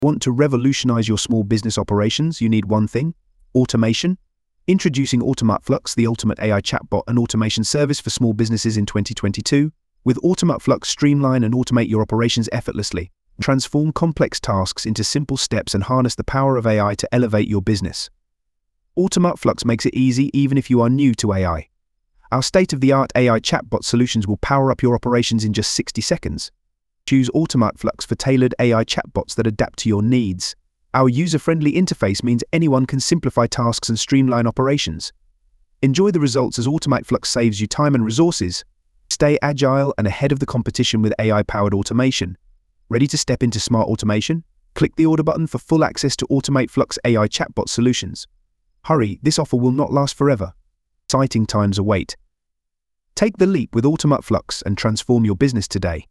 Want to revolutionize your small business operations? You need one thing: automation. Introducing AutomateFlux, the ultimate AI chatbot and automation service for small businesses in 2022. With AutomateFlux, streamline and automate your operations effortlessly. Transform complex tasks into simple steps and harness the power of AI to elevate your business. AutomateFlux makes it easy even if you are new to AI. Our state-of-the-art AI chatbot solutions will power up your operations in just 60 seconds. Choose AutomateFlux for tailored AI chatbots that adapt to your needs. Our user-friendly interface means anyone can simplify tasks and streamline operations. Enjoy the results as AutomateFlux saves you time and resources. Stay agile and ahead of the competition with AI-powered automation. Ready to step into smart automation? Click the order button for full access to AutomateFlux AI chatbot solutions. Hurry, this offer will not last forever. Exciting times await. Take the leap with AutomateFlux and transform your business today.